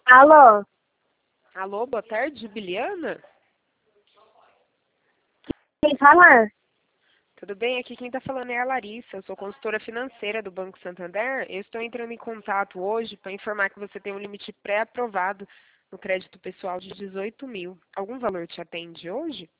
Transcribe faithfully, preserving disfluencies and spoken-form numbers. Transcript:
Alô? Alô, boa tarde, Jubiliana? Quem fala? Tudo bem? Aqui quem está falando é a Larissa, eu sou consultora financeira do Banco Santander. Eu estou entrando em contato hoje para informar que você tem um limite pré-aprovado no crédito pessoal de dezoito mil. Algum valor te atende hoje?